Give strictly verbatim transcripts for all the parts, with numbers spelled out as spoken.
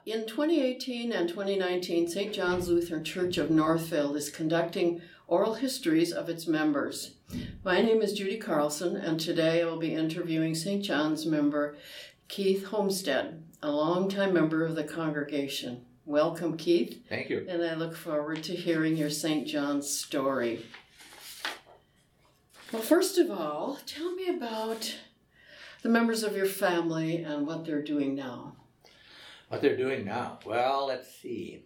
In twenty eighteen and twenty nineteen, Saint John's Lutheran Church of Northfield is conducting oral histories of its members. My name is Judy Carlson, and today I will be interviewing Saint John's member Keith Homestead, a longtime member of the congregation. Welcome, Keith. Thank you. And I look forward to hearing your Saint John's story. Well, first of all, tell me about the members of your family and what they're doing now. What they're doing now? Well, let's see.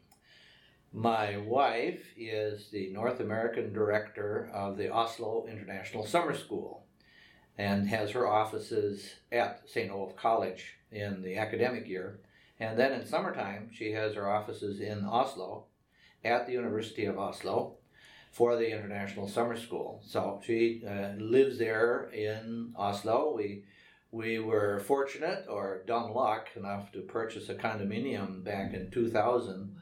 My wife is the North American director of the Oslo International Summer School and has her offices at Saint Olaf College in the academic year. And then in summertime, she has her offices in Oslo at the University of Oslo for the International Summer School. So she uh, lives there in Oslo. We We were fortunate, or dumb luck, enough to purchase a condominium back in two thousand,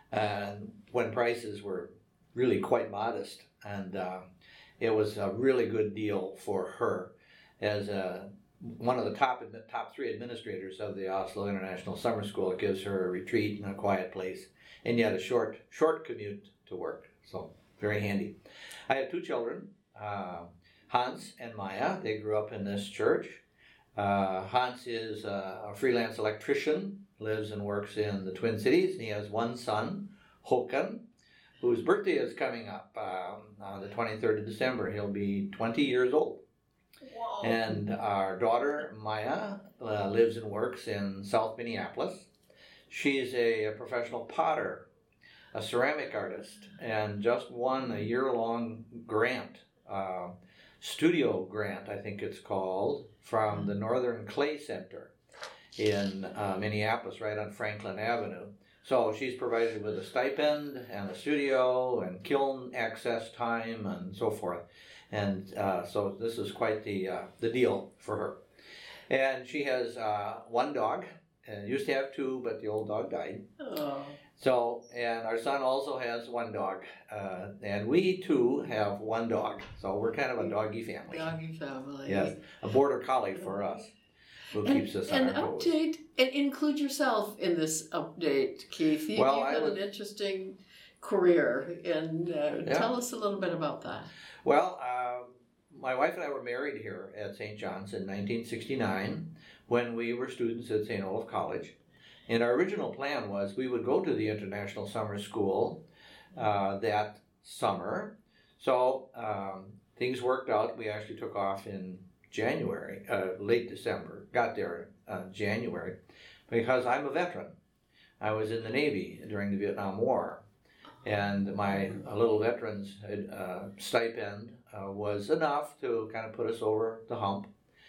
and when prices were really quite modest, and uh, it was a really good deal for her as a, one of the top top three administrators of the Oslo International Summer School. It gives her a retreat and a quiet place, and yet a short short commute to work. So very handy. I have two children, uh, Hans and Maya. They grew up in this church. Uh, Hans is a, a freelance electrician, lives and works in the Twin Cities, and he has one son, Håkan, whose birthday is coming up um, on the twenty-third of December. He'll be twenty years old. Wow. And our daughter, Maya, uh, lives and works in South Minneapolis. She's a, a professional potter, a ceramic artist, and just won a year-long grant, uh, studio grant, I think it's called, from the Northern Clay Center in uh, Minneapolis, right on Franklin Avenue. So she's provided with a stipend and a studio and kiln access time and so forth. And uh, so this is quite the uh, the deal for her. And she has uh, one dog. Uh, used to have two, but the old dog died. Oh. So, and our son also has one dog, uh, and we too have one dog. So we're kind of a doggy family. Doggy family. Yes, a border collie for us, who And, keeps us on and our toes. update, and include yourself in this update, Keith. You, Well, you've I had was- an interesting career, and uh, Yeah. tell us a little bit about that. Well, uh, my wife and I were married here at Saint John's in nineteen sixty-nine when we were students at Saint Olaf College. And our original plan was we would go to the International Summer School uh, that summer. So um, things worked out. We actually took off in January, uh, late December, got there uh, January, because I'm a veteran. I was in the Navy during the Vietnam War, and my uh, little veteran's uh, stipend uh, was enough to kind of put us over the hump.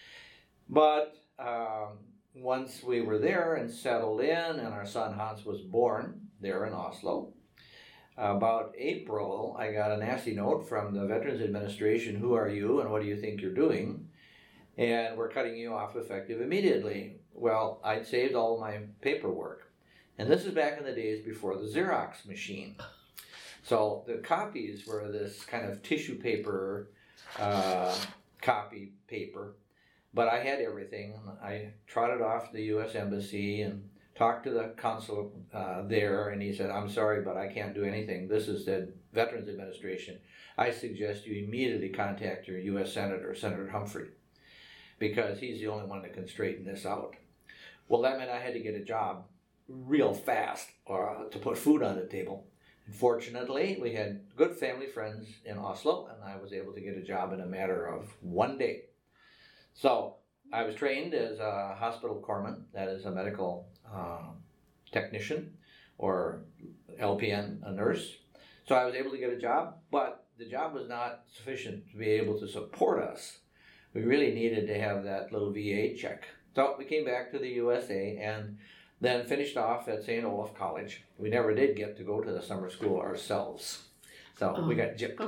But um, once we were there and settled in, and our son Hans was born there in Oslo, about April, I got a nasty note from the Veterans Administration. Who are you and what do you think you're doing? And we're cutting you off effective immediately. Well, I'd saved all my paperwork. And this is back in the days before the Xerox machine. So the copies were this kind of tissue paper, uh, copy paper. But I had everything. I trotted off to the U S Embassy and talked to the consul uh, there, and he said, I'm sorry, but I can't do anything. This is the Veterans Administration. I suggest you immediately contact your U S Senator, Senator Humphrey, because he's the only one that can straighten this out. Well, that meant I had to get a job real fast or uh, to put food on the table. And fortunately, we had good family friends in Oslo, and I was able to get a job in a matter of one day. So I was trained as a hospital corpsman, that is a medical uh, technician, or L P N, a nurse. So I was able to get a job, but the job was not sufficient to be able to support us. We really needed to have that little V A check. So we came back to the U S A and then finished off at Saint Olaf College. We never did get to go to the summer school ourselves. So oh. we got gypped.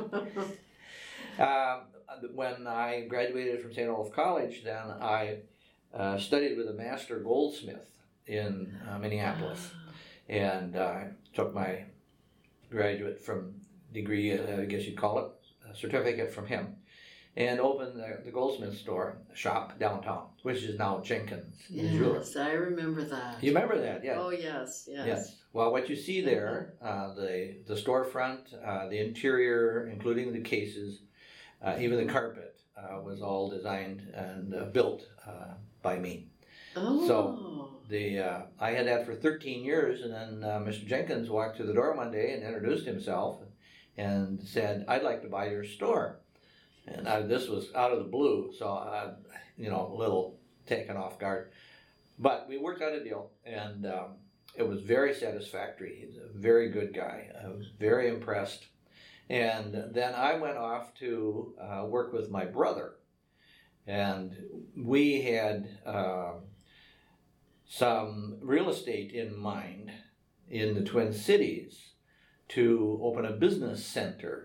um, when I graduated from Saint Olaf College, then I uh, studied with a master goldsmith in uh, Minneapolis, and uh, took my graduate from degree, uh, I guess you'd call it, a certificate from him. and opened the, the goldsmith store shop downtown, which is now Jenkins Yes, Jeweler. I remember that. You remember that, yeah? Oh, yes, yes. Yes. Well, what you see there, uh, the the storefront, uh, the interior, including the cases, uh, even the carpet, uh, was all designed and uh, built uh, by me. Oh. So the uh, I had that for thirteen years, and then uh, Mister Jenkins walked through the door one day and introduced himself and said, "I'd like to buy your store." And I, this was out of the blue, so I, you know, a little taken off guard. But we worked out a deal, and um, it was very satisfactory. He's a very good guy. I was very impressed. And then I went off to uh, work with my brother. And we had uh, some real estate in mind in the Twin Cities to open a business center.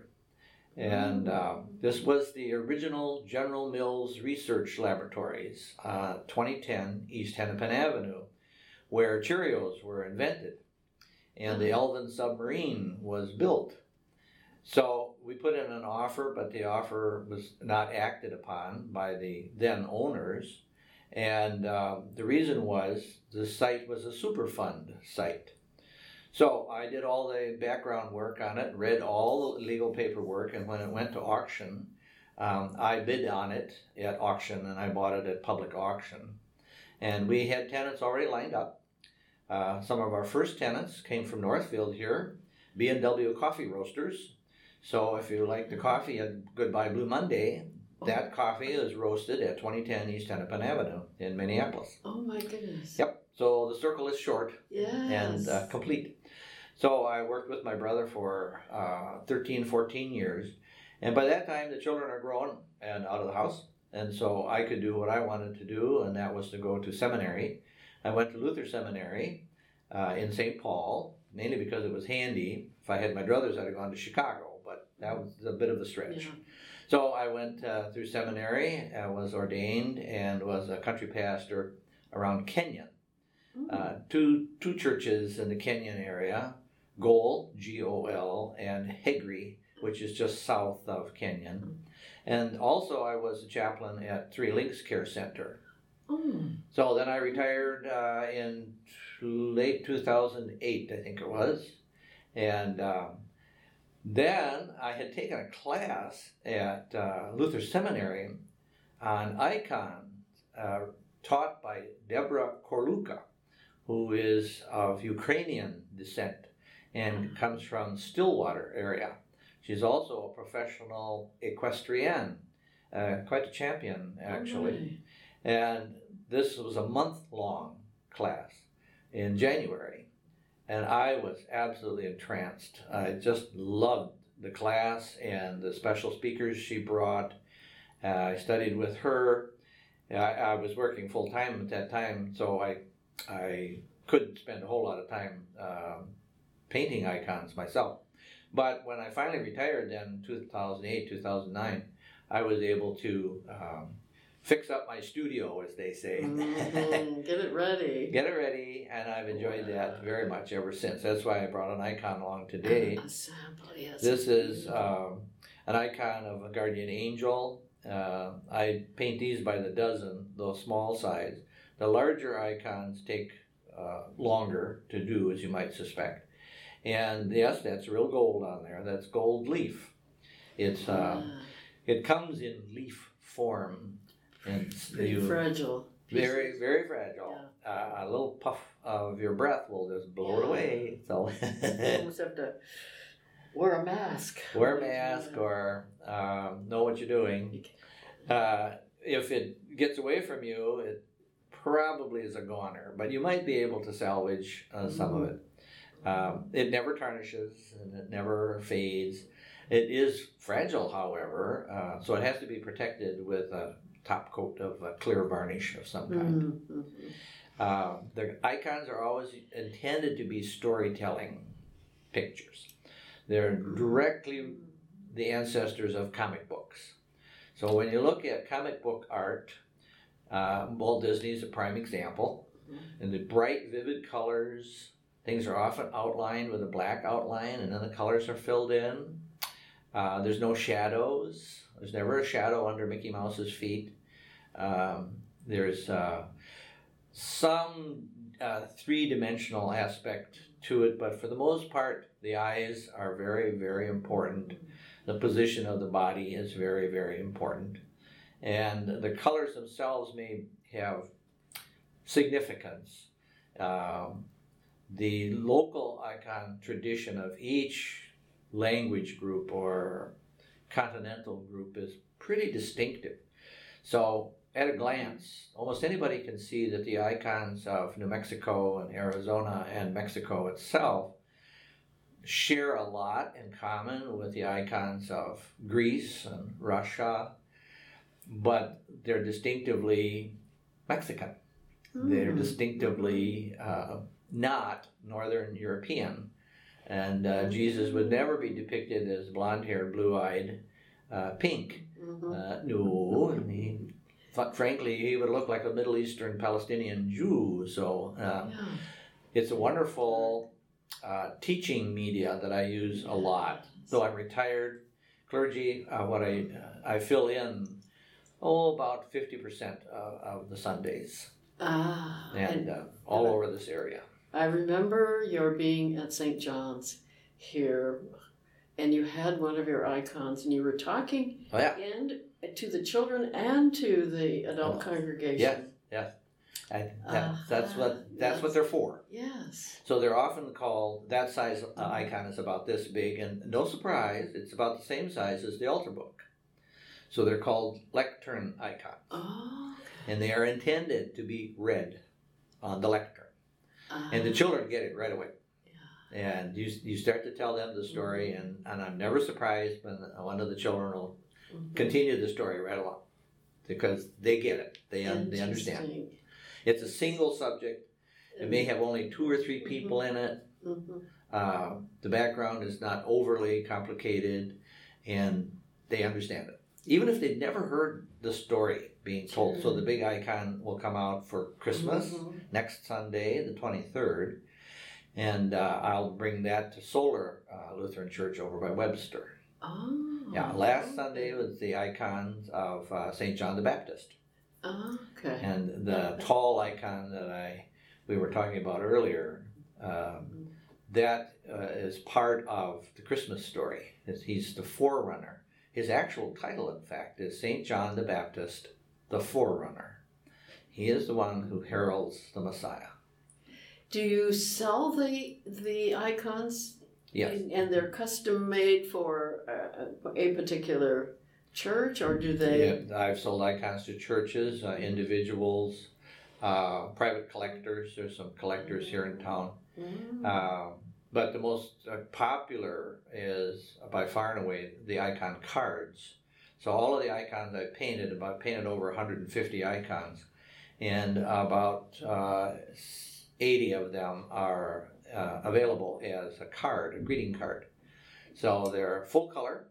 And uh, this was the original General Mills Research Laboratories, uh, twenty ten East Hennepin Avenue, where Cheerios were invented, and the Elvin submarine was built. So we put in an offer, but the offer was not acted upon by the then owners, and uh, the reason was the site was a Superfund site. So I did all the background work on it, read all the legal paperwork, and when it went to auction, um, I bid on it at auction, and I bought it at public auction. And we had tenants already lined up. Uh, some of our first tenants came from Northfield here, B and W Coffee Roasters. So if you like the coffee at Goodbye Blue Monday, that coffee is roasted at twenty ten East Hennepin Avenue in Minneapolis. Oh my goodness. Yep. So the circle is short Yes. and uh, complete. So I worked with my brother for uh, thirteen, fourteen years. And by that time, the children are grown and out of the house. And so I could do what I wanted to do, and that was to go to seminary. I went to Luther Seminary uh, in Saint Paul, mainly because it was handy. If I had my druthers, I'd have gone to Chicago, but that was a bit of a stretch. Yeah. So I went uh, through seminary, I was ordained, and was a country pastor around Kenyon. Mm. Uh, two, two churches in the Kenyon area, Gol, G O L, and Hegri, which is just south of Kenyon. And also I was a chaplain at Three Links Care Center. Mm. So then I retired uh, in late two thousand eight, I think it was. And um, then I had taken a class at uh, Luther Seminary on icons uh, taught by Deborah Korluka, who is of Ukrainian descent and comes from Stillwater area. She's also a professional equestrian, uh, quite a champion actually. Oh, and this was a month-long class in January, and I was absolutely entranced. I just loved the class and the special speakers she brought. Uh, I studied with her. I, I was working full-time at that time, so I, I couldn't spend a whole lot of time um, painting icons myself. But when I finally retired then, two thousand eight, two thousand nine, I was able to um, fix up my studio, as they say. Mm-hmm. Get it ready. Get it ready, and I've enjoyed that very much ever since. That's why I brought an icon along today. A sample, yes. This is um, an icon of a guardian angel. Uh, I paint these by the dozen, those small size. The larger icons take uh, longer to do, as you might suspect. And yes, that's real gold on there. That's gold leaf. It's uh, Yeah. it comes in leaf form, and Very you, fragile. very very fragile. Yeah. Uh, a little puff of your breath will just blow it Yeah. away. So You almost have to wear a mask. wear a mask or um, know what you're doing. Uh, if it gets away from you, it probably is a goner, but you might be able to salvage uh, some of it. Um, it never tarnishes and it never fades. It is fragile, however, uh, so it has to be protected with a top coat of a clear varnish of some kind. Mm-hmm. Uh, the icons are always intended to be storytelling pictures. They're directly the ancestors of comic books. So when you look at comic book art, uh, Walt Disney is a prime example. And the bright, vivid colors, things are often outlined with a black outline, and then the colors are filled in. Uh, there's no shadows. There's never a shadow under Mickey Mouse's feet. Um, there's uh, some uh, three-dimensional aspect to it, but for the most part, the eyes are very, very important. The position of the body is very, very important. And the colors themselves may have significance. Um, the local icon tradition of each language group or continental group is pretty distinctive. So at a glance, almost anybody can see that the icons of New Mexico and Arizona and Mexico itself share a lot in common with the icons of Greece and Russia, but they're distinctively Mexican. Mm. They're distinctively uh, not Northern European. And uh, Jesus would never be depicted as blonde-haired, blue-eyed, uh, pink. Mm-hmm. Uh, no, and he, frankly, he would look like a Middle Eastern Palestinian Jew. So uh, yeah. It's a wonderful uh, teaching media that I use a lot. Though I'm retired clergy, uh, what I uh, I fill in oh about fifty percent of, of the Sundays, ah, and, and uh, all over this area. I remember your being at Saint John's here, and you had one of your icons, and you were talking oh, yeah. and to the children and to the adult oh. congregation. Yes, yes. I, that, uh, that's what that's yes. what they're for. Yes. So they're often called, that size uh, icon is about this big, and no surprise, it's about the same size as the altar book. So they're called lectern icons. Oh, okay. And they are intended to be read on the lectern. Uh, and the children get it right away. Yeah. And you you start to tell them the story, mm-hmm. and, and I'm never surprised when one of the children will mm-hmm. continue the story right along, because they get it. They, un, they understand. It's a single subject. It may have only two or three people mm-hmm. in it. Mm-hmm. Uh, the background is not overly complicated, and they understand it. Even if they've never heard the story being told. Sure. So the big icon will come out for Christmas mm-hmm. next Sunday, the twenty-third, and uh, I'll bring that to Solar uh, Lutheran Church over by Webster. Oh. Yeah, last Sunday was the icons of uh, Saint John the Baptist. Oh, okay. And the okay. tall icon that I we were talking about earlier, um, mm-hmm. that uh, is part of the Christmas story. He's the forerunner. His actual title, in fact, is Saint John the Baptist, the Forerunner. He is the one who heralds the Messiah. Do you sell the the icons? Yes. And they're custom made for a, a particular church, or do they? Yeah, I've sold icons to churches, uh, individuals, uh, private collectors. There's some collectors here in town. Mm. Uh, but the most uh, popular is, by far and away, the icon cards. So all of the icons I painted, about painted over one hundred fifty icons, and about uh, eighty of them are uh, available as a card, a greeting card. So they're full color.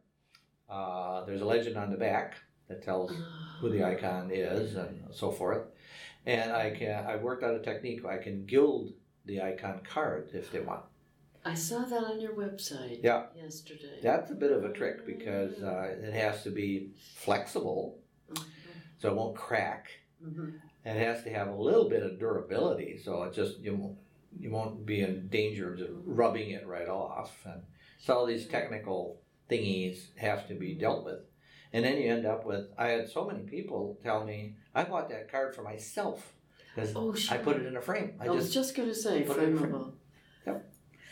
Uh, there's a legend on the back that tells who the icon is and so forth. And I can I worked out a technique. I can gild the icon card if they want. I saw that on your website yeah. yesterday. That's a bit of a trick because uh, it has to be flexible, mm-hmm. so it won't crack. Mm-hmm. And it has to have a little bit of durability, so it just you won't, you won't be in danger of just rubbing it right off. And so all these technical thingies have to be dealt with. And then you end up with, I had so many people tell me, I bought that card for myself because oh, sure. I put it in a frame. I, I just was just going to say, frameable. Yep.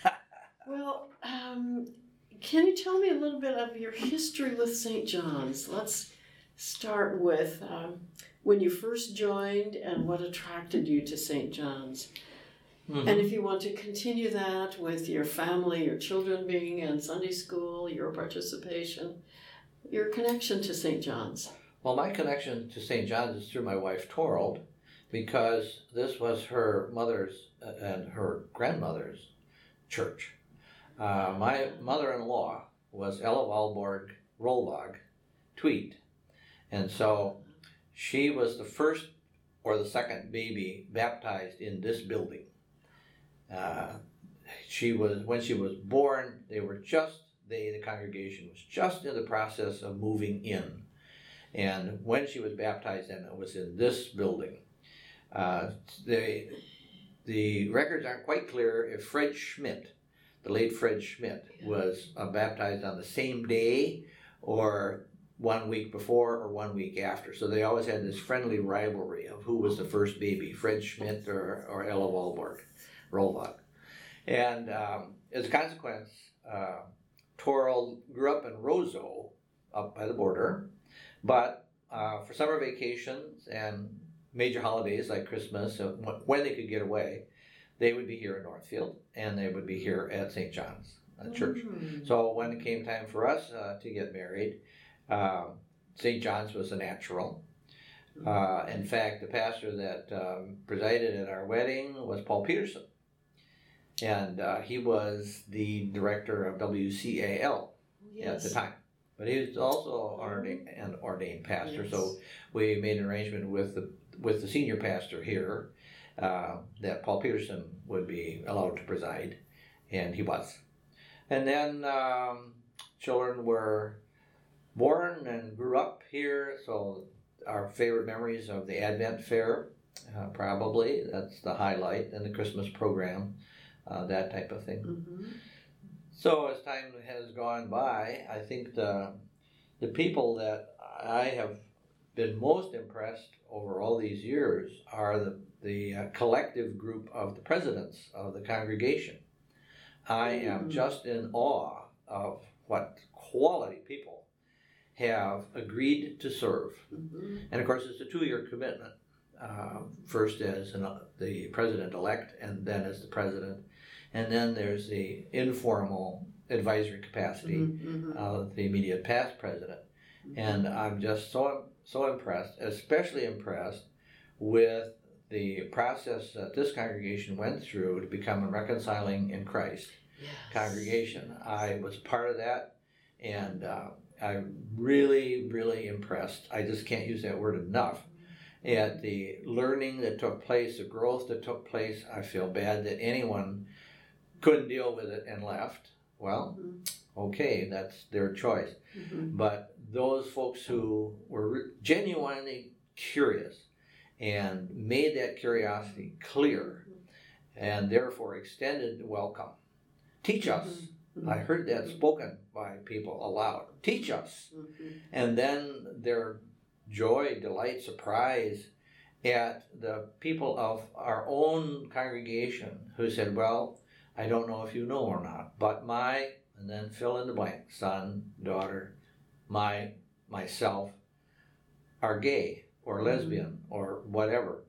Well, um, can you tell me a little bit of your history with Saint John's? Let's start with um, when you first joined and what attracted you to Saint John's. Mm-hmm. And if you want to continue that with your family, your children being in Sunday school, your participation, your connection to Saint John's. Well, my connection to Saint John's is through my wife, Torald, because this was her mother's and her grandmother's church. Uh, my mother-in-law was Ella Valborg Rolvag Tweed, and so she was the first or the second baby baptized in this building. Uh, she was when she was born, they were just they, the congregation, was just in the process of moving in. And when she was baptized, and it was in this building. Uh, they, the records aren't quite clear if Fred Schmidt, the late Fred Schmidt, was uh, baptized on the same day or one week before or one week after. So they always had this friendly rivalry of who was the first baby, Fred Schmidt or, or Ella Walborg, Rolbach. And um, as a consequence, uh, Torald grew up in Roseau, up by the border, but uh, for summer vacations and major holidays like Christmas, uh, when they could get away, they would be here in Northfield, and they would be here at Saint John's uh, Church. Mm. So when it came time for us uh, to get married, uh, Saint John's was a natural. Uh, in fact, the pastor that um, presided at our wedding was Paul Peterson, and uh, he was the director of W C A L yes. at the time. But he was also ordained, an ordained pastor, yes. so we made an arrangement with the with the senior pastor here uh, that Paul Peterson would be allowed to preside, and he was. And then um, children were born and grew up here, so our favorite memories of the Advent Fair, uh, probably, that's the highlight, and the Christmas program, uh, that type of thing. Mm-hmm. So as time has gone by, I think the the people that I have been most impressed over all these years are the, the uh, collective group of the presidents of the congregation. I am mm-hmm. just in awe of what quality people have agreed to serve. Mm-hmm. And of course, it's a two-year commitment, uh, first as an, uh, the president-elect and then as the president. And then there's the informal advisory capacity mm-hmm. of the immediate past president. Mm-hmm. And I'm just so so impressed, especially impressed with the process that this congregation went through to become a reconciling in Christ yes. congregation. I was part of that, and uh, I'm really, really impressed. I just can't use that word enough. At the learning that took place, the growth that took place. I feel bad that anyone couldn't deal with it and left. Well, mm-hmm. okay, that's their choice. Mm-hmm. But those folks who were genuinely curious and made that curiosity clear and therefore extended welcome. Teach us. Mm-hmm. I heard that spoken by people aloud. Teach us. Mm-hmm. And then their joy, delight, surprise at the people of our own congregation who said, well, I don't know if you know or not, but my, and then fill in the blank, son, daughter, my, myself, are gay or lesbian mm-hmm. or whatever.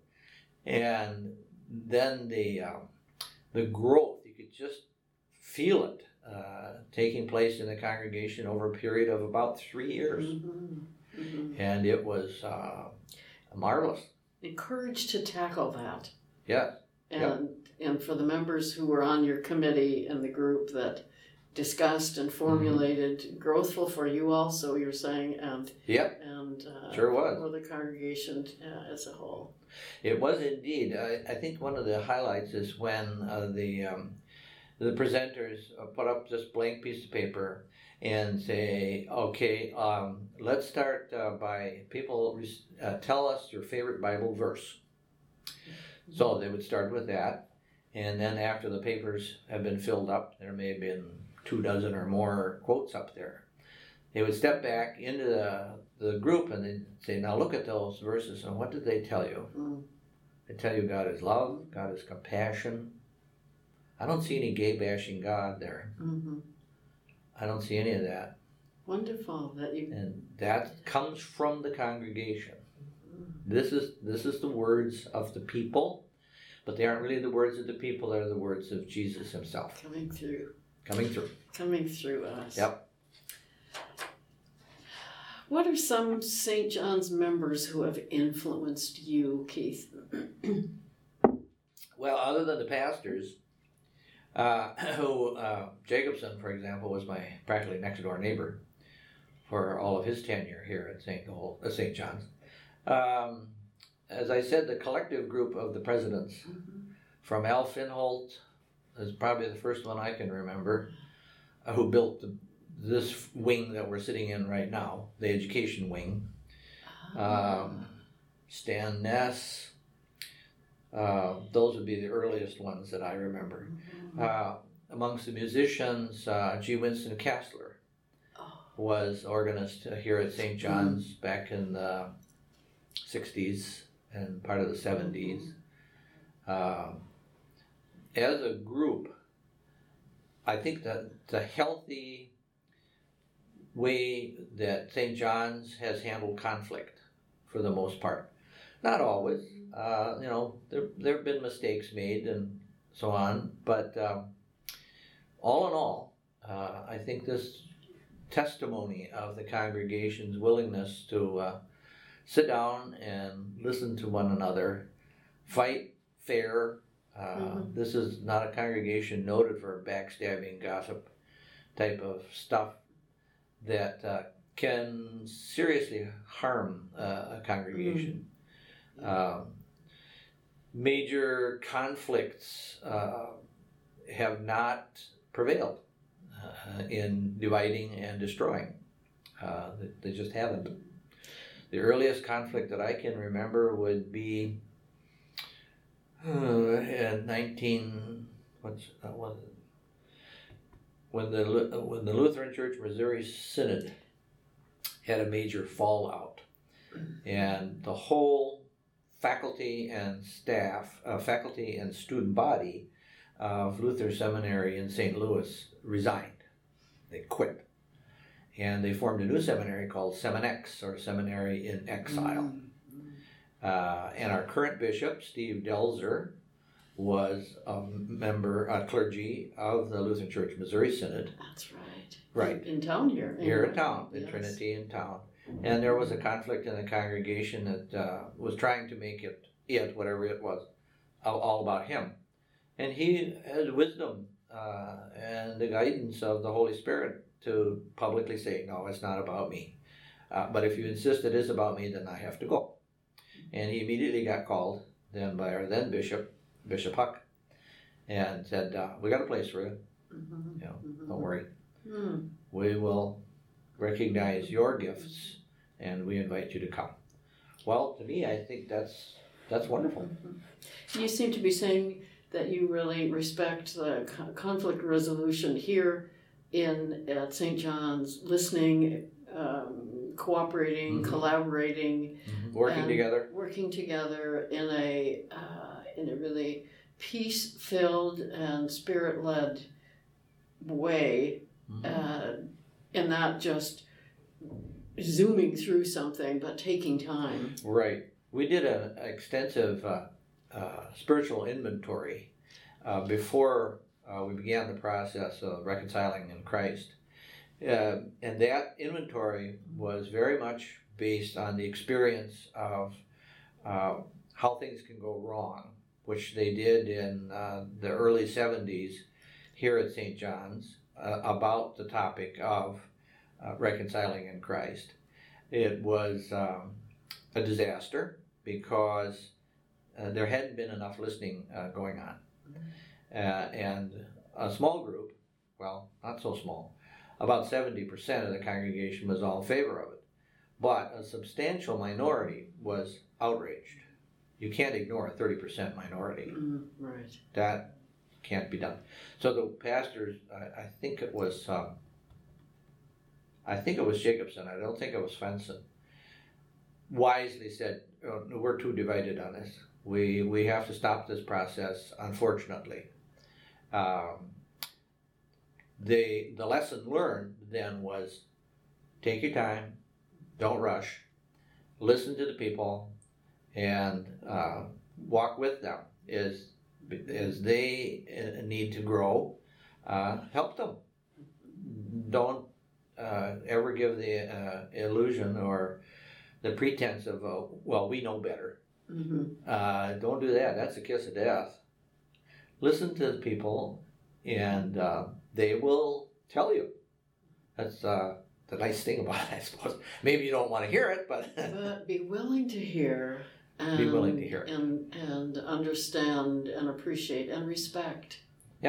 And then the um, the growth, you could just feel it uh, taking place in the congregation over a period of about three years. Mm-hmm. Mm-hmm. And it was uh, marvelous. Encouraged to tackle that. Yes. And yep. and for the members who were on your committee and the group that discussed and formulated, mm-hmm. growthful for you also, you're saying, and yep. and uh, sure was. For the congregation uh, as a whole. It was indeed. I, I think one of the highlights is when uh, the um, the presenters uh, put up this blank piece of paper and say, okay, um, let's start uh, by people uh, tell us your favorite Bible verse. Mm-hmm. So they would start with that. And then after the papers have been filled up, there may have been two dozen or more quotes up there. They would step back into the, the group and they'd say, now look at those verses and what did they tell you? Mm. They tell you God is love, God is compassion. I don't see any gay bashing God there. Mm-hmm. I don't see any of that. Wonderful that you. And that comes from the congregation. Mm-hmm. This is this is the words of the people, but they aren't really the words of the people. They're the words of Jesus himself. Coming through. Coming through. Coming through us. Yep. What are some Saint John's members who have influenced you, Keith? Well, other than the pastors, uh, who uh, Jacobson, for example, was my practically next door neighbor for all of his tenure here at Saint Uh, Saint John's. Um, as I said, the collective group of the presidents, mm-hmm. from Al Finholt is probably the first one I can remember, uh, who built the this wing that we're sitting in right now, the education wing. Um, Stan Ness, uh, those would be the earliest ones that I remember. Uh, amongst the musicians, uh, G. Winston Castler was organist here at Saint John's back in the sixties and part of the seventies. Uh, as a group, I think that the healthy way that Saint John's has handled conflict, for the most part, not always, uh, you know, there there have been mistakes made and so on, but um, all in all, uh, I think this testimony of the congregation's willingness to uh, sit down and listen to one another, fight fair. Uh, mm-hmm. This is not a congregation noted for backstabbing, gossip type of stuff that uh, can seriously harm uh, a congregation. Mm-hmm. Um, major conflicts uh, have not prevailed uh, in dividing and destroying. Uh, they just haven't. The earliest conflict that I can remember would be uh, in nineteen what's uh, what, when the when the Lutheran Church Missouri Synod had a major fallout, and the whole faculty and staff, uh, faculty and student body of Luther Seminary in Saint Louis resigned. They quit. And they formed a new seminary called Seminex, or Seminary in Exile. Mm-hmm. Uh, and our current bishop, Steve Delzer, was a member, a clergy of the Lutheran Church Missouri Synod. That's right. Right. In town here. Here in town, in yes. Trinity in town. And there was a conflict in the congregation that uh, was trying to make it, it, whatever it was, all, all about him. And he had wisdom uh, and the guidance of the Holy Spirit to publicly say, no, it's not about me. Uh, but if you insist it is about me, then I have to go. And he immediately got called then by our then bishop, Bishop Huck, and said, uh, we got a place for you. Mm-hmm. You know, mm-hmm. Don't worry. Mm. We will recognize your gifts, and we invite you to come. Well, to me, I think that's that's wonderful. Mm-hmm. You seem to be saying that you really respect the co- conflict resolution here in at Saint John's, listening, um, cooperating, mm-hmm. collaborating, mm-hmm. working together, working together in a uh, in a really peace-filled and spirit-led way, mm-hmm. uh, and not just zooming through something, but taking time. Right. We did an extensive uh, uh, spiritual inventory uh, before uh, we began the process of reconciling in Christ. Uh, and that inventory was very much based on the experience of uh, how things can go wrong, which they did in uh, the early seventies here at Saint John's uh, about the topic of uh, reconciling in Christ. It was um, a disaster because uh, there hadn't been enough listening uh, going on. Uh, and a small group, well, not so small, about seventy percent of the congregation was all in favor of it. But a substantial minority was outraged. You can't ignore a thirty percent minority. Mm, right. That can't be done. So the pastors, I, I think it was, um, I think it was Jacobson, I don't think it was Fenson, wisely said, oh, no, we're too divided on this. We we have to stop this process, unfortunately. Um, the the lesson learned then was take your time, don't rush, listen to the people, and uh, walk with them as, as they need to grow. Uh, help them. Don't uh, ever give the uh, illusion or the pretense of, uh, well, we know better. Mm-hmm. Uh, don't do that. That's a kiss of death. Listen to the people, and uh, they will tell you. That's uh, the nice thing about it, I suppose. Maybe you don't want to hear it, but... but be willing to hear. And, be willing to hear it. And, and understand and appreciate and respect. Yeah.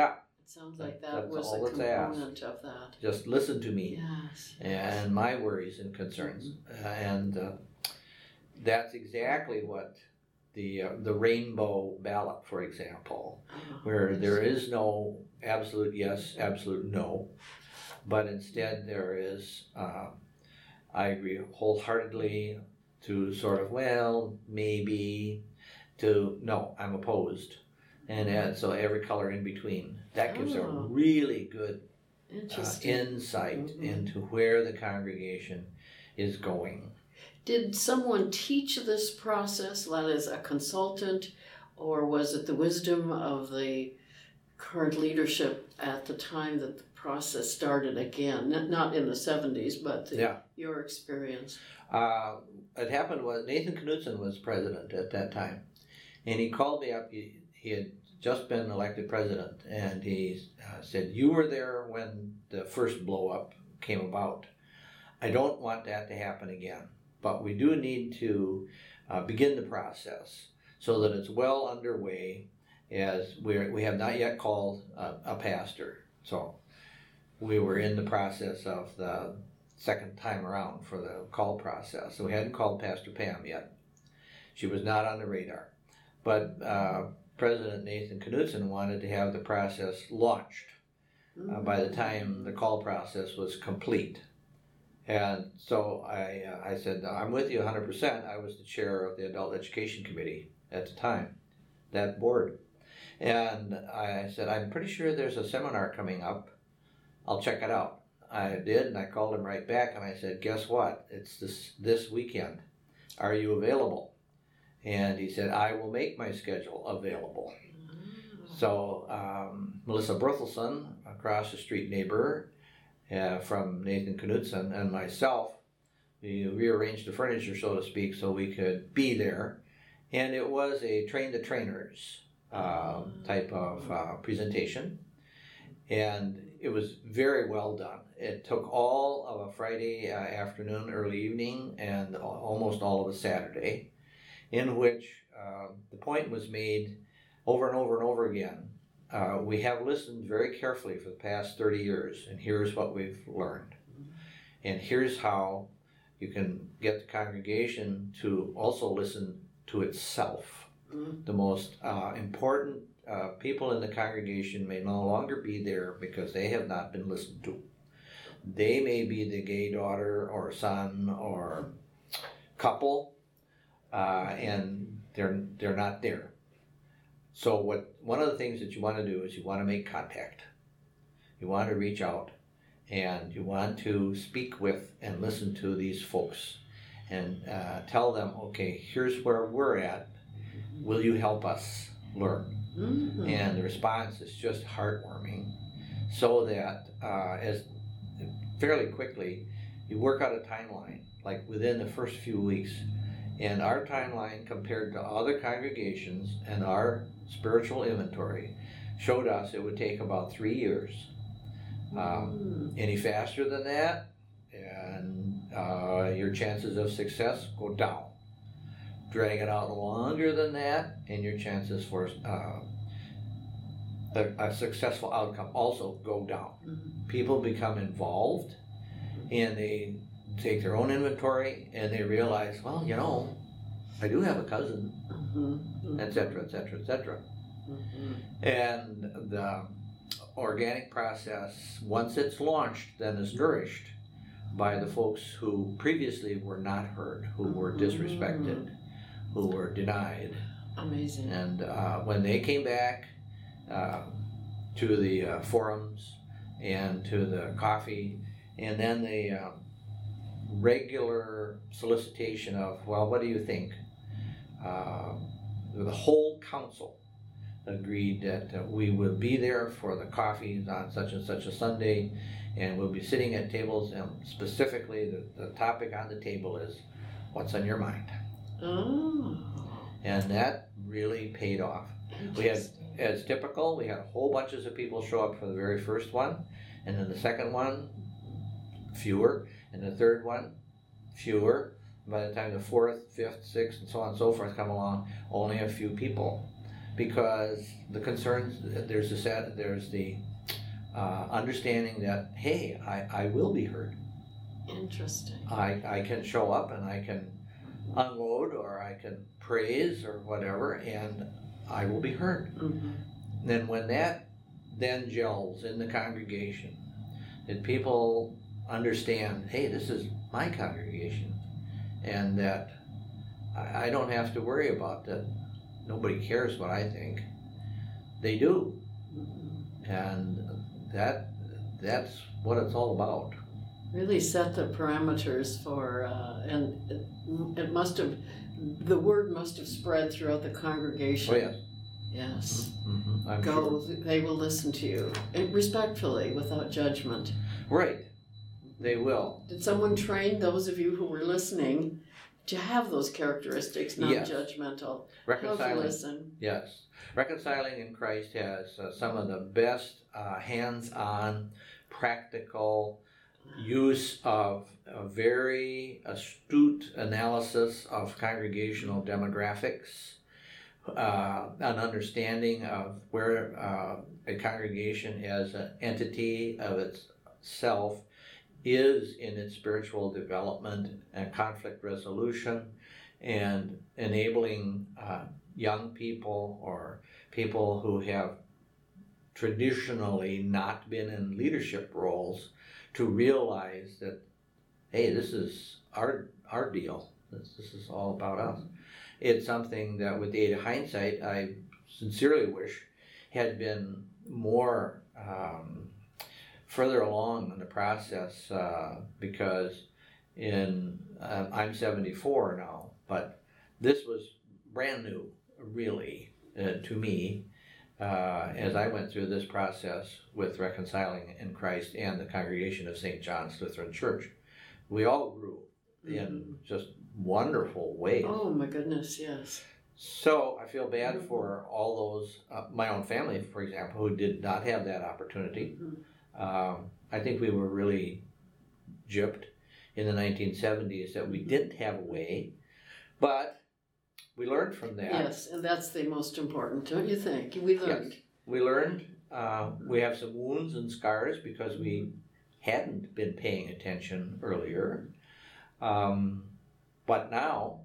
sounds like that That's was all a that's asked. component of that. Just listen to me Yes. and my worries and concerns. Uh, and uh, that's exactly what the uh, the rainbow ballot, for example, Oh, where yes. there is no absolute yes, absolute no, but instead there is, uh, I agree wholeheartedly, to sort of, well, maybe, to no, I'm opposed. And, and so every color in between. That gives a Oh. really good uh, Interesting. insight Mhm. into where the congregation is going. Did someone teach this process, that is, a consultant, or was it the wisdom of the current leadership at the time that the process started again? N- Not in the seventies, but the, Yeah. your experience. Uh, it happened was Nathan Knudsen was president at that time, and he called me up. He, he had just been elected president, and he uh, said, "You were there when the first blow up came about. I don't want that to happen again, but we do need to uh, begin the process so that it's well underway, as we we have not yet called a, a pastor." So we were in the process of the second time around for the call process. So we hadn't called Pastor Pam yet. She was not on the radar. But uh, President Nathan Knudsen wanted to have the process launched uh, by the time the call process was complete. And so I, uh, I said, I'm with you one hundred percent. I was the chair of the Adult Education Committee at the time, that board. And I said, I'm pretty sure there's a seminar coming up. I'll check it out. I did, and I called him right back, and I said, guess what? It's this this weekend. Are you available? And he said, I will make my schedule available. So um, Melissa Berthelsen, across the street neighbor uh, from Nathan Knudsen, and myself, we rearranged the furniture, so to speak, so we could be there. And it was a train the trainers uh, type of uh, presentation. And it was very well done. It took all of a Friday uh, afternoon, early evening, and almost all of a Saturday, in which uh, the point was made over and over and over again. Uh, we have listened very carefully for the past thirty years, and here's what we've learned. And here's how you can get the congregation to also listen to itself. Mm-hmm. The most uh, important uh, people in the congregation may no longer be there because they have not been listened to. They may be the gay daughter or son or couple, uh, and they're they're not there. So what one of the things that you want to do is you want to make contact. You want to reach out, and you want to speak with and listen to these folks, and uh, tell them, okay, here's where we're at. Will you help us learn? Mm-hmm. And the response is just heartwarming, so that uh, as fairly quickly you work out a timeline, like within the first few weeks. And our timeline compared to other congregations and our spiritual inventory showed us it would take about three years. Um, any faster than that, and uh, your chances of success go down. Drag it out longer than that, and your chances for uh, a, a successful outcome also go down. Mm-hmm. People People become involved, and they take their own inventory, and they realize, well, you know, I do have a cousin, Mm-hmm. et cetera, et cetera, et cetera. Mm-hmm. And the organic process, once it's launched, then is nourished by the folks who previously were not heard, who were disrespected, who were denied. Amazing. And uh, when they came back uh, to the uh, forums and to the coffee, and then the uh, regular solicitation of, well, what do you think? Uh, the whole council agreed that uh, we will be there for the coffees on such and such a Sunday, and we'll be sitting at tables, and specifically the, the topic on the table is, what's on your mind? Oh. And that really paid off. We had, as typical, we had whole bunches of people show up for the very first one, and then the second one, fewer, and the third one, fewer. By the time the fourth, fifth, sixth, and so on and so forth come along, only a few people, because the concerns, there's the sad, there's the uh, understanding that, hey, I, I will be heard. Interesting. I, I can show up and I can unload or I can praise or whatever, and I will be heard. Mm-hmm. Then when that then gels in the congregation, that people understand, hey, this is my congregation, and that I, I don't have to worry about that. Nobody cares what I think. They do, Mm-hmm. and that that's what it's all about. Really set the parameters for, uh, and it, it must have, the word must have spread throughout the congregation. Oh yes. Yes. Mm-hmm. I'm Go, sure. they will listen to you, and respectfully, without judgment. Right. They will. Did someone train those of you who were listening to have those characteristics, not Yes. judgmental? How to Reconciling. listen. Yes. Reconciling in Christ has uh, some of the best uh, hands-on, practical use of a very astute analysis of congregational demographics, uh, an understanding of where uh, a congregation as an entity of itself is in its spiritual development and conflict resolution, and enabling uh, young people or people who have traditionally not been in leadership roles to realize that, hey, this is our our deal. This, this is all about us. It's something that, with the aid of hindsight, I sincerely wish had been more um, further along in the process, uh, because in uh, I'm seventy-four now, but this was brand new, really, uh, to me. Uh, as I went through this process with Reconciling in Christ and the congregation of Saint John's Lutheran Church, we all grew in just wonderful ways. Oh my goodness, yes. So I feel bad for all those, uh, my own family, for example, who did not have that opportunity. Mm-hmm. Um, I think we were really gypped in the nineteen seventies that we didn't have a way, but we learned from that. Yes, and that's the most important, don't you think? We learned. Yes, we learned. Uh, we have some wounds and scars because we hadn't been paying attention earlier. Um, but now,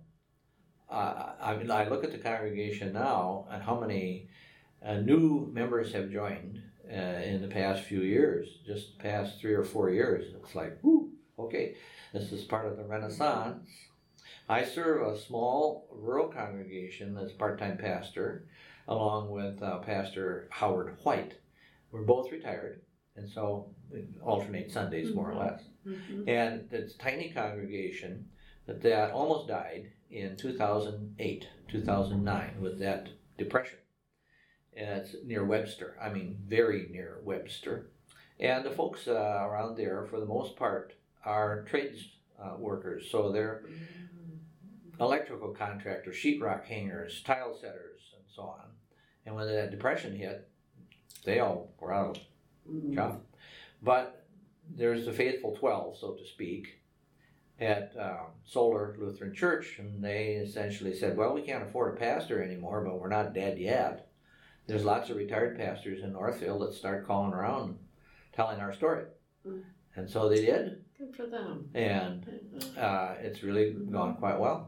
uh, I mean, I look at the congregation now and how many uh, new members have joined uh, in the past few years, just the past three or four years. It's like, whoo, okay, this is part of the Renaissance. I serve a small rural congregation as part-time pastor, along with uh, Pastor Howard White. We're both retired, and so we alternate Sundays, more or less. Mm-hmm. And it's a tiny congregation that, that almost died in two thousand eight, two thousand nine with that depression. And it's near Webster, I mean very near Webster. And the folks uh, around there, for the most part, are trades uh, workers, so they're electrical contractors, sheetrock hangers, tile setters, and so on. And when that depression hit, they all were out of job. But there's the faithful twelve, so to speak, at um, Solar Lutheran Church, and they essentially said, well, we can't afford a pastor anymore, but we're not dead yet. There's lots of retired pastors in Northfield that start calling around telling our story. Mm. And so they did. Good for them. And uh, it's really gone quite well.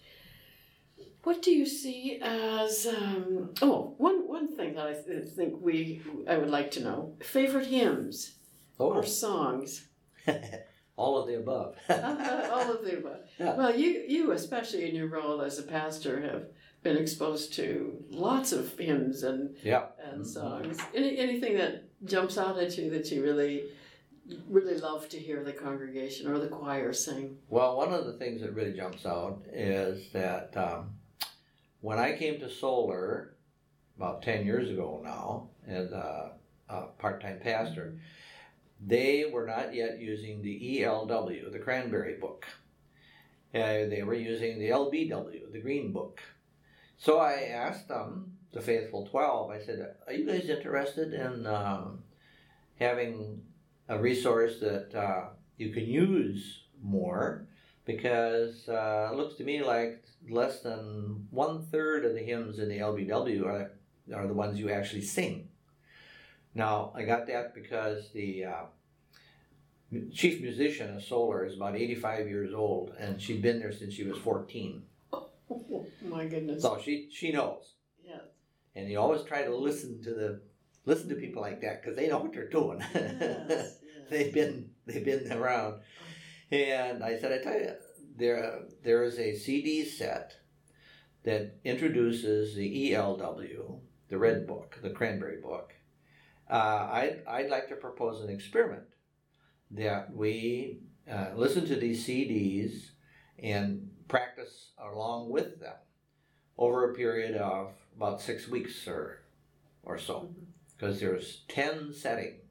What do you see as, um, oh, one, one thing that I th- think we, I would like to know, favorite hymns oh. or songs? All of the above. uh, all of the above. Yeah. Well, you, you, especially in your role as a pastor, have been exposed to lots of hymns and yeah. and songs. Any, anything that jumps out at you that you really, really love to hear the congregation or the choir sing? Well, one of the things that really jumps out is that um, when I came to Solar about ten years ago now as a, a part-time pastor, they were not yet using the E L W, the Cranberry Book. Uh, they were using the L B W, the Green Book. So I asked them, the Faithful Twelve, I said, are you guys interested in um, having a resource that uh, you can use more? Because uh, it looks to me like less than one third of the hymns in the L B W are, are the ones you actually sing. Now, I got that because the uh, chief musician of Solar is about eighty-five years old, and she'd been there since she was fourteen. Oh, my goodness. So she, she knows. Yes. And you always try to listen to the listen to people like that because they know what they're doing. Yes, yes. they've been they've been around. And I said, I tell you, there there is a C D set that introduces the E L W, the Red Book, the Cranberry Book. Uh, I'd I'd like to propose an experiment that we uh, listen to these C Ds and practice along with them over a period of about six weeks or or so, because mm-hmm. there's ten settings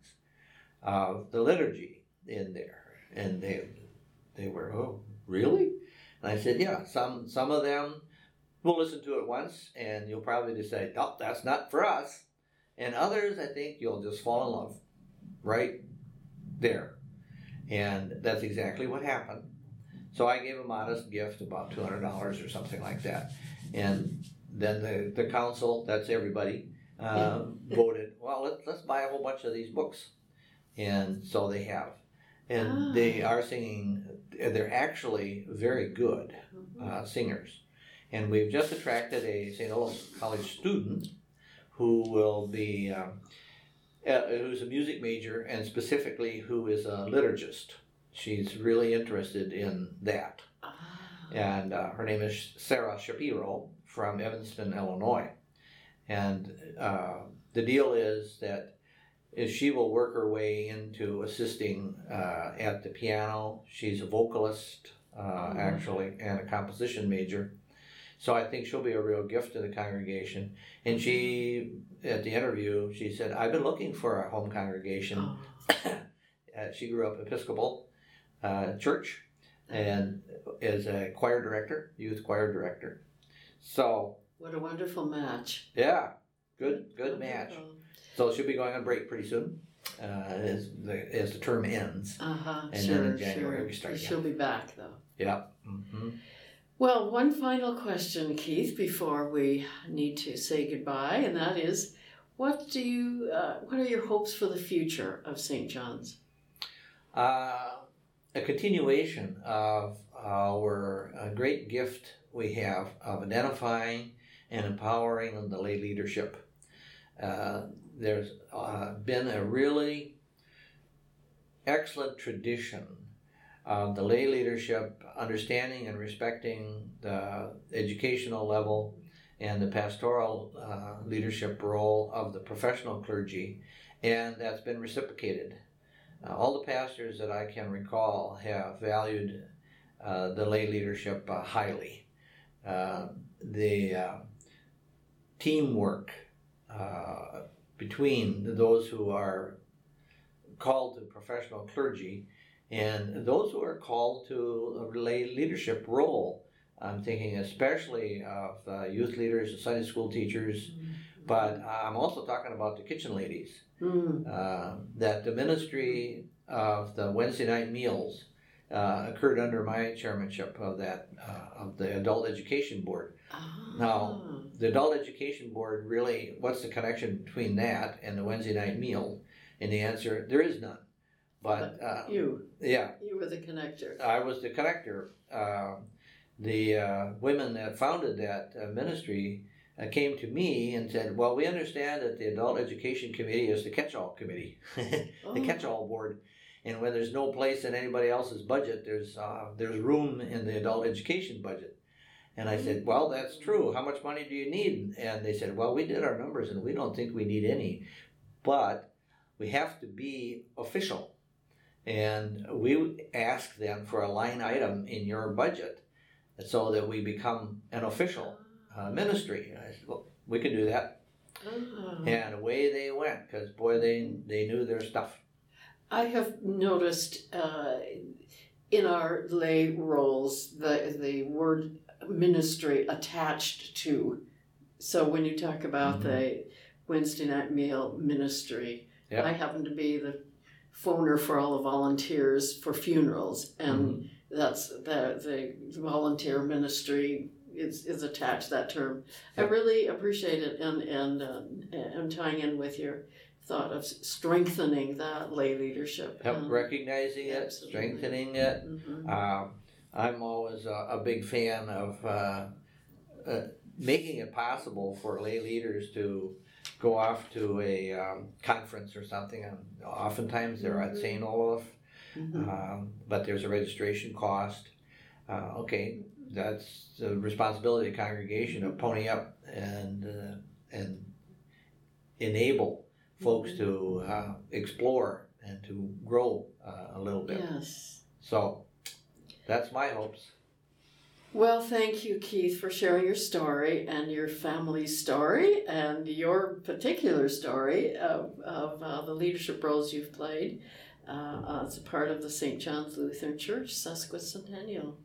of the liturgy in there, and they they were, oh, really? And I said, yeah, some some of them we'll listen to it once, and you'll probably decide, oh, that's not for us, and others, I think you'll just fall in love right there, and that's exactly what happened. So I gave a modest gift, about two hundred dollars or something like that, and then the, the council, that's everybody, uh, voted, well, let, let's buy a whole bunch of these books. And so they have. And ah. they are singing, they're actually very good uh, singers. And we've just attracted a Saint Olaf's College student who will be, um, uh, who's a music major, and specifically who is a liturgist. She's really interested in that. Ah. And uh, her name is Sarah Shapiro from Evanston, Illinois. And uh, the deal is that is she will work her way into assisting uh, at the piano. She's a vocalist, uh, mm-hmm. actually, and a composition major. So I think she'll be a real gift to the congregation. And she, at the interview, she said, I've been looking for a home congregation. Oh. uh, she grew up Episcopal uh, church and is a choir director, youth choir director. So what a wonderful match. Yeah, good good wonderful. match. So she'll be going on break pretty soon uh, as, the, as the term ends. Uh-huh, and sure, then in January sure. we start again. She'll be back, though. Yeah. Mm-hmm. Well, one final question, Keith, before we need to say goodbye, and that is, what do you, uh, what are your hopes for the future of Saint John's? Uh, a continuation of our uh, great gift we have of identifying and empowering the lay leadership. Uh, there's uh, been a really excellent tradition of the lay leadership understanding and respecting the educational level and the pastoral uh, leadership role of the professional clergy, and that's been reciprocated. Uh, all the pastors that I can recall have valued uh, the lay leadership uh, highly. Uh, the uh, teamwork uh, between those who are called to professional clergy and those who are called to a lay leadership role. I'm thinking especially of uh, youth leaders and Sunday school teachers, mm-hmm. but I'm also talking about the kitchen ladies. Mm-hmm. Uh, that the ministry of the Wednesday night meals uh, occurred under my chairmanship of that uh, of the Adult Education Board. Oh. Now, the Adult Education Board really, what's the connection between that and the Wednesday night meal? And the answer, there is none. But, but uh, you, yeah, you were the connector. I was the connector. Uh, the uh, women that founded that uh, ministry uh, came to me and said, well, we understand that the Adult Education Committee is the catch-all committee, the oh. catch-all board. And when there's no place in anybody else's budget, there's uh, there's room in the adult education budget. And I said, well, that's true. How much money do you need? And they said, well, we did our numbers and we don't think we need any. But we have to be official. And we ask them for a line item in your budget so that we become an official uh, ministry. And I said, well, we can do that. Oh. And away they went, because, boy, they, they knew their stuff. I have noticed uh, in our lay roles the, the word ministry attached to. So when you talk about mm-hmm. the Wednesday night meal ministry, yep. I happen to be the phoner for all the volunteers for funerals, and mm-hmm. that's the the volunteer ministry is, is attached to that term. Yep. I really appreciate it, and and uh, and tying in with your thought of strengthening that lay leadership. Help Um, recognizing it, absolutely. strengthening it. mhm. Um, I'm always a, a big fan of uh, uh, making it possible for lay leaders to go off to a um, conference or something. And oftentimes they're at Mhm. Saint Olaf, Mhm. um, but there's a registration cost. Uh, okay, that's the responsibility of the congregation to pony up and uh, and enable folks Mhm. to uh, explore and to grow uh, a little bit. Yes. So that's my hopes. Well, thank you, Keith, for sharing your story and your family's story and your particular story of, of uh, the leadership roles you've played uh, as a part of the Saint John's Lutheran Church sesquicentennial.